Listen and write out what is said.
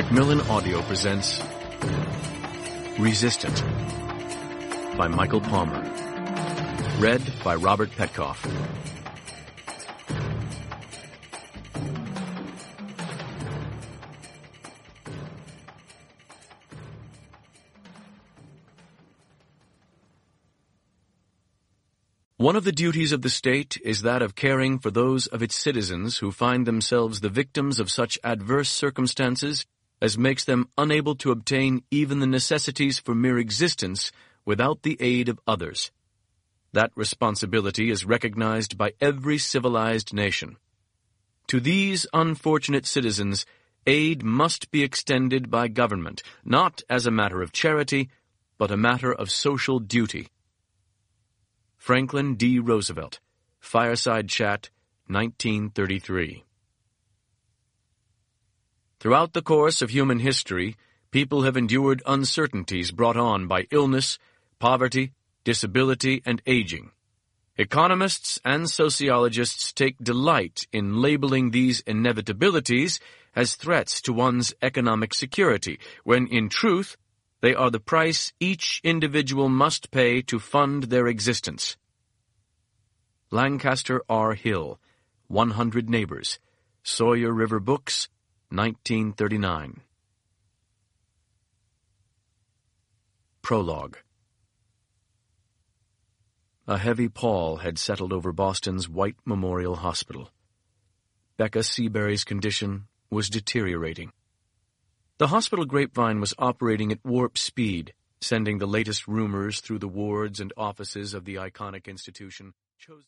Macmillan Audio presents Resistant by Michael Palmer. Read by Robert Petkoff. One of the duties of the state is that of caring for those of its citizens who find themselves the victims of such adverse circumstances as makes them unable to obtain even the necessities for mere existence without the aid of others. That responsibility is recognized by every civilized nation. To these unfortunate citizens, aid must be extended by government, not as a matter of charity, but a matter of social duty. Franklin D. Roosevelt, Fireside Chat, 1933. Throughout the course of human history, people have endured uncertainties brought on by illness, poverty, disability, and aging. Economists and sociologists take delight in labeling these inevitabilities as threats to one's economic security, when in truth, they are the price each individual must pay to fund their existence. Lancaster R. Hill, 100 Neighbors, Sawyer River Books, 1939. Prologue. A heavy pall had settled over Boston's White Memorial Hospital. Becca Seabury's condition was deteriorating. The hospital grapevine was operating at warp speed, sending the latest rumors through the wards and offices of the iconic institution.